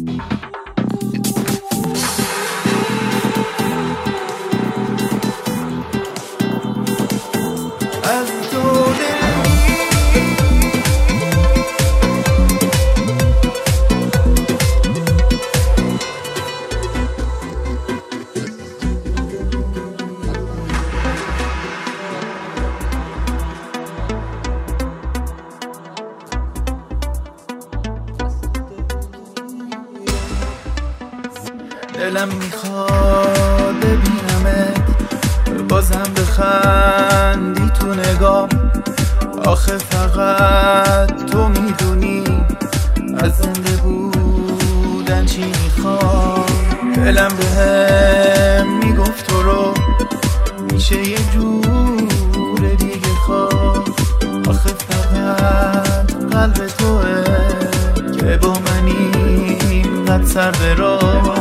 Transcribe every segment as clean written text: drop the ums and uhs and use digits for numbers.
دلم میخواد ببینمت بازم بخندی تو نگام، آخه فقط تو میدونی از زنده بودن چی میخوام. دلم بهم میگفت تو رو میشه یه جور دیگه خواب، آخه فقط قلب توه که با منی اینقدر سر به راه.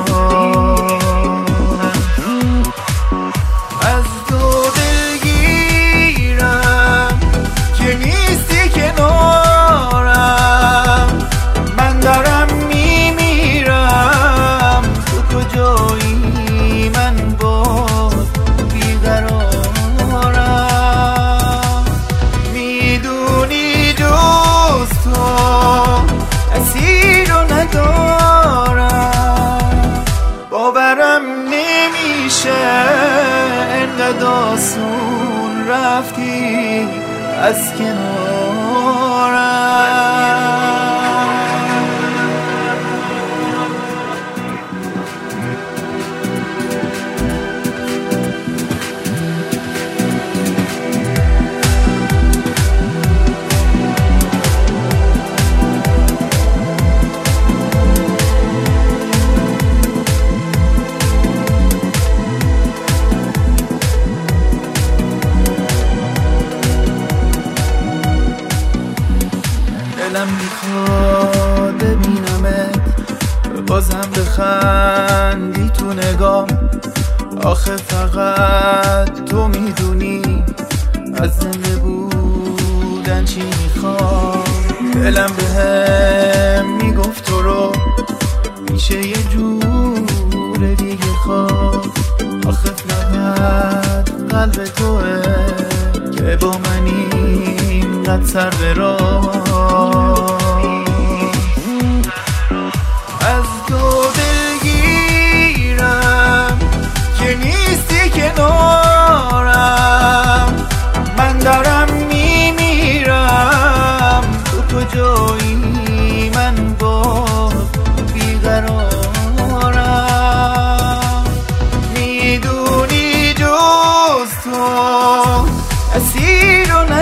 از تو دلگیرم که نیستی کنارم، من دارم میمیرم، تو کجایی من باز بیقرارم. میدونی جز تو کسی رو ندارم، باورم نمیشه انقدر آسون رفتی از کنارم. دلم میخواد ببینمت بازم بخندی تو نگام، آخه فقط تو میدونی از زنده بودن چی میخوام. دلم بهم میگفت تو رو میشه یه جور دیگه خواب، آخه فقط قلب توه که با منی اینقدر سر به راه. از تو دلگیرم که نیستی کنارم، من دارم میمیرم، تو کجایی من باز بیقرارم. میدونی جز تو کسی رو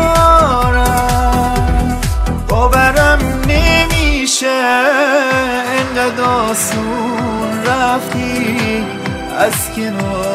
ندارم، باورم نمیشه انقدر آسون رفتی از کنار.